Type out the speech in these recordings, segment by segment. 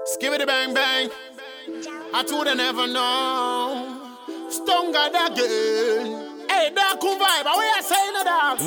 Skibbity bang bang. I told them never know. Stronger again. Hey, dark cool vibe. What you saying, dog?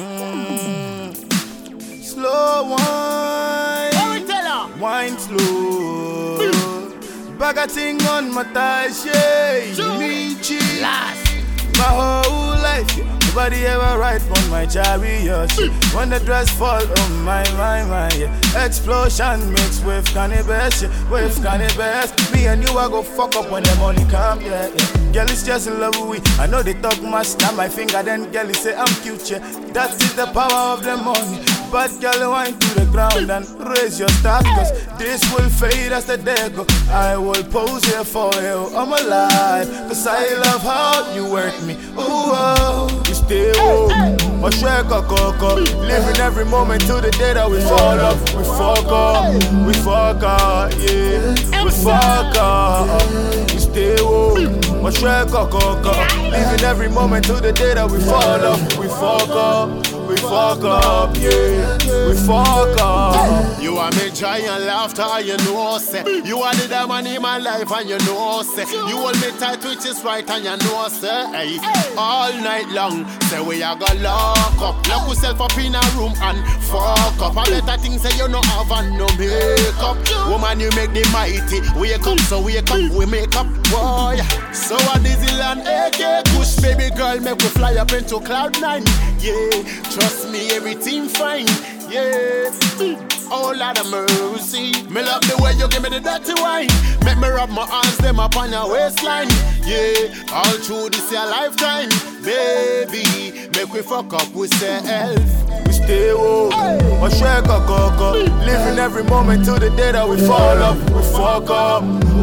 Slow wine. What we tell her? Wine slow. Bag a thing on my thigh, shade. Me cheese. Last. My whole life, yeah. Nobody ever ride on my chariot. When the dress fall, oh my, yeah. Explosion mixed with cannabis, yeah. With cannabis. Me and you, I go fuck up when the money come, yeah. Girl is just in love with me. I know they talk much, snap my finger, then girl say I'm cute, yeah. That is the power of the money. But girl, wine to the ground and raise your status. This will fade as the day go. I will pose here for you. I'm alive, cause I love how you work me. Ooh, oh, you stay woke. Or shake a cocoa. Living every moment till the day that we fall off. We fuck up, yeah. We fuck up. You stay woke. Or shake a cocoa. Living every moment till the day that we fall off. We fuck up. We fuck up, yeah. We fuck up. You are me giant laughter, you know, say. You are the diamond in my life, and you know, say. You hold me tight, which is right, and you know, say. Hey, all night long, say we are gonna lock up. Lock yourself up in a room and fuck up. I better things say you no have and no makeup. Woman, you make the mighty wake up, so wake up, we make up, boy. So a Disneyland, AK, push baby girl, make we fly up into cloud 9. Yeah, trust me, everything fine. Yeah, oh Lord of mercy. Me love the way you give me the dirty wine. Make me rub my hands them up on your waistline. Yeah, all through this your lifetime. Baby, make we fuck up with self. We stay woke, or shake a cocoa. Living every moment till the day that we fall off. We fuck up,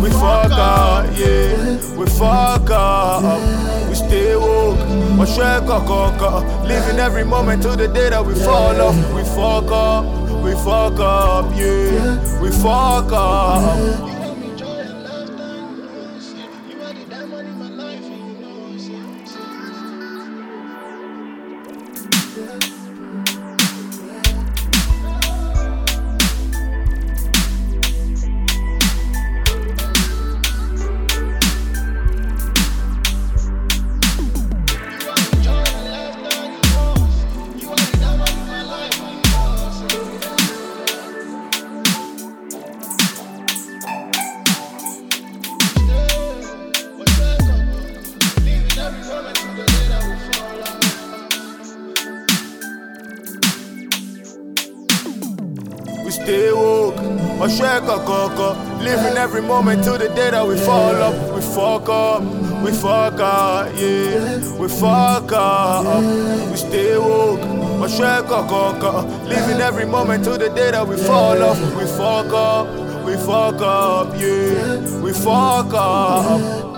yeah. We fuck up. We stay woke, or shake a cocoa. Living every moment till the day that we fall off. We fuck up, yeah. We fuck up. We stay woke, or shake a cocoa. Living every moment till the day that we fall up. We fuck up, yeah. We fuck up. We stay woke, or shake a cocoa. Living every moment till the day that we fall off. We fuck up, yeah. We fuck up.